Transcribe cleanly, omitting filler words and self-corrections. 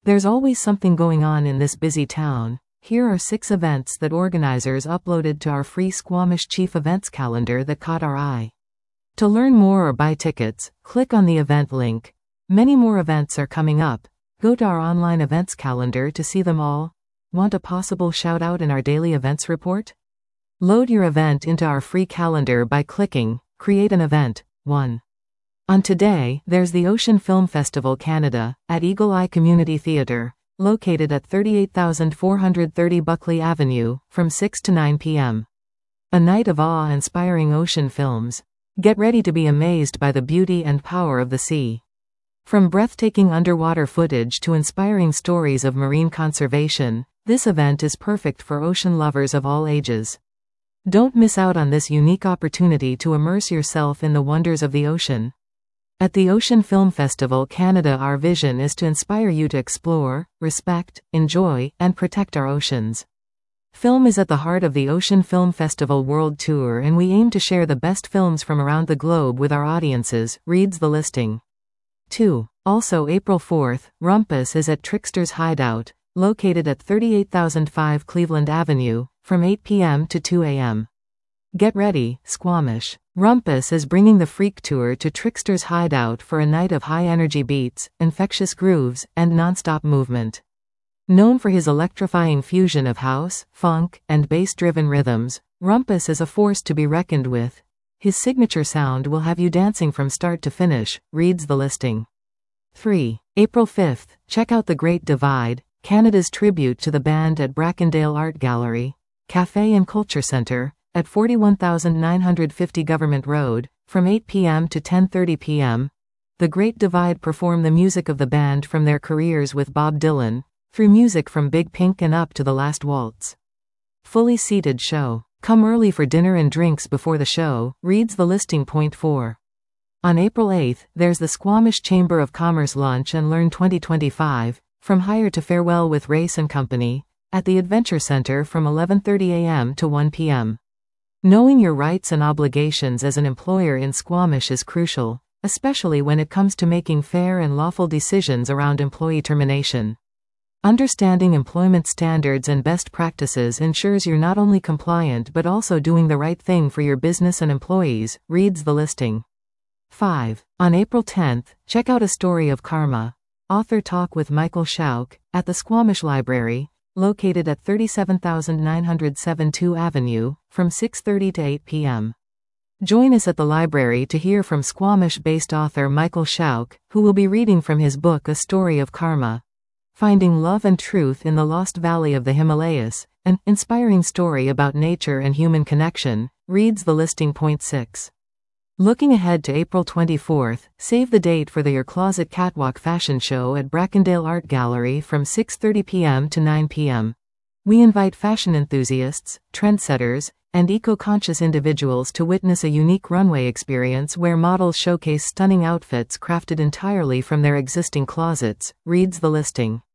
There's always something going on in this busy town. Here are 6 events that organizers uploaded to our free Squamish Chief Events calendar that caught our eye. To learn more or buy tickets, click on the event link. Many more events are coming up. Go to our online events calendar to see them all. Want a possible shout-out in our daily events report? Load your event into our free calendar by clicking Create an Event. 1. On today, there's the Ocean Film Festival Canada, at Eagle Eye Community Theatre, located at 38,430 Buckley Avenue, from 6 to 9 p.m. A night of awe-inspiring ocean films. Get ready to be amazed by the beauty and power of the sea. From breathtaking underwater footage to inspiring stories of marine conservation, this event is perfect for ocean lovers of all ages. Don't miss out on this unique opportunity to immerse yourself in the wonders of the ocean. At the Ocean Film Festival Canada, our vision is to inspire you to explore, respect, enjoy, and protect our oceans. Film is at the heart of the Ocean Film Festival World Tour, and we aim to share the best films from around the globe with our audiences, reads the listing. 2. Also April 4th, Rumpus is at Trickster's Hideout, located at 38,005 Cleveland Avenue, from 8 p.m. to 2 a.m. Get ready, Squamish. Rumpus is bringing the Freak Tour to Trickster's Hideout for a night of high-energy beats, infectious grooves, and non-stop movement. Known for his electrifying fusion of house, funk, and bass-driven rhythms, Rumpus is a force to be reckoned with. His signature sound will have you dancing from start to finish, reads the listing. 3. April 5th, check out The Great Divide, Canada's tribute to the band at Brackendale Art Gallery, Cafe and Culture Centre, at 41,950 Government Road, from 8 p.m. to 10:30 p.m. The Great Divide perform the music of the band from their careers with Bob Dylan, through music from Big Pink and up to The Last Waltz. Fully seated show. Come early for dinner and drinks before the show, reads the listing. 4. On April 8th, there's the Squamish Chamber of Commerce Lunch and Learn 2025, From Hire to Farewell with Race and Company, at the Adventure Center from 11:30 a.m. to 1 p.m. Knowing your rights and obligations as an employer in Squamish is crucial, especially when it comes to making fair and lawful decisions around employee termination. Understanding employment standards and best practices ensures you're not only compliant but also doing the right thing for your business and employees, reads the listing. 5. On April 10th, check out A Story of Karma. Author talk with Michael Schauk, at the Squamish Library, located at 37,907 2 Avenue, from 6:30 to 8 p.m. Join us at the library to hear from Squamish-based author Michael Schauk, who will be reading from his book A Story of Karma. Finding Love and Truth in the Lost Valley of the Himalayas, an inspiring story about nature and human connection, reads the listing. 6. Looking ahead to April 24th, save the date for the Your Closet Catwalk Fashion Show at Brackendale Art Gallery from 6:30 p.m. to 9 p.m. We invite fashion enthusiasts, trendsetters, and eco-conscious individuals to witness a unique runway experience where models showcase stunning outfits crafted entirely from their existing closets, reads the listing.